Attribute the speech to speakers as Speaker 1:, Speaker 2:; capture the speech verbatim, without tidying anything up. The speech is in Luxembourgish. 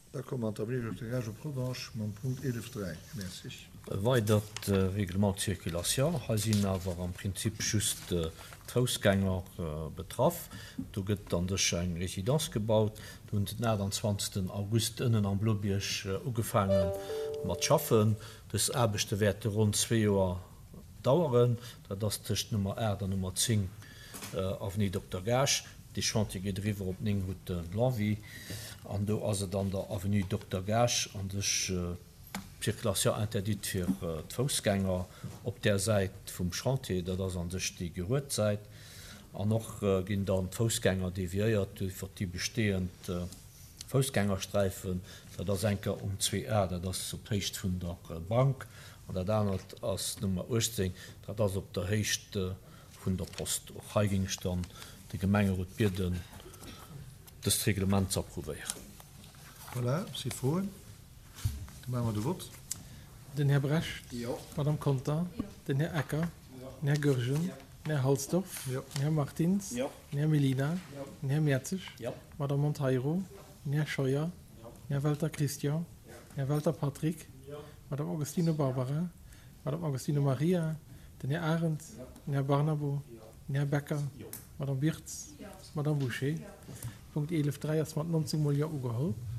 Speaker 1: Da kommt der Garage Provence, mon Punkt elf drei. Merci.
Speaker 2: Wei dat äh, Reglement Zirkulation hasinn awer am Prinzip just äh, Trausgänger äh, betraff. Du gëtt an der eng Residenz gebaut, du hun na am zwanzigsten August ënnen am Blobierch äh, ugefangen mat schaffen. Das erbechte Werte rund zwei Joer dauern, dat das Tisch Nummer R der Nummer zehn äh, auf nie Doktor Gasch, die Chantier gedriver op ning gut Lanvi, an do as dann der Avenue Doktor Gasch an dech äh, Zirkulation interdit fir äh, Fußgänger op der Seite vum Chantier, dat das an sech die gehoert seit. An noch äh, ginn dann Fußgänger deviiert fir die bestehend äh, Fußgängerstreifen, dat das enker um zwei R, dat das zocht vun der äh, Bank an der dann als Nummer achtzehn, dat das op der hechte vun der Post och Heigingstand de Gemenge Bierden des Reglement approuvéieren.
Speaker 1: Voilà, c'est froh. Machen wir de Wort.
Speaker 3: Den Herr Brecht,
Speaker 4: Ja.
Speaker 3: Madame Conta, ja. Den Herr Ecker, ja. Den Herr Gürgen, ja. Den Herr Halsdorf,
Speaker 1: Ja.
Speaker 3: Den Herr Martins,
Speaker 4: Ja.
Speaker 3: Den Herr Melina,
Speaker 4: Ja.
Speaker 3: Den Herr Merzig,
Speaker 4: Ja.
Speaker 3: Madame Monteiro, Den Herr Scheuer,
Speaker 4: Ja.
Speaker 3: Den Herr Walter Christian,
Speaker 4: Ja.
Speaker 3: Den Herr Walter Patrick,
Speaker 4: Ja.
Speaker 3: Madame Augustine Barbara, Madame Augustine Maria, Den Herr Arendt,
Speaker 4: Ja.
Speaker 3: Den Herr Barnabo,
Speaker 4: Ja.
Speaker 3: Den Herr Becker,
Speaker 4: Ja.
Speaker 3: Madame Birz,
Speaker 5: Ja.
Speaker 3: Madame Boucher.
Speaker 5: Ja.
Speaker 3: Punkt elf drei, als man neunzehn Mal ja ugeholt.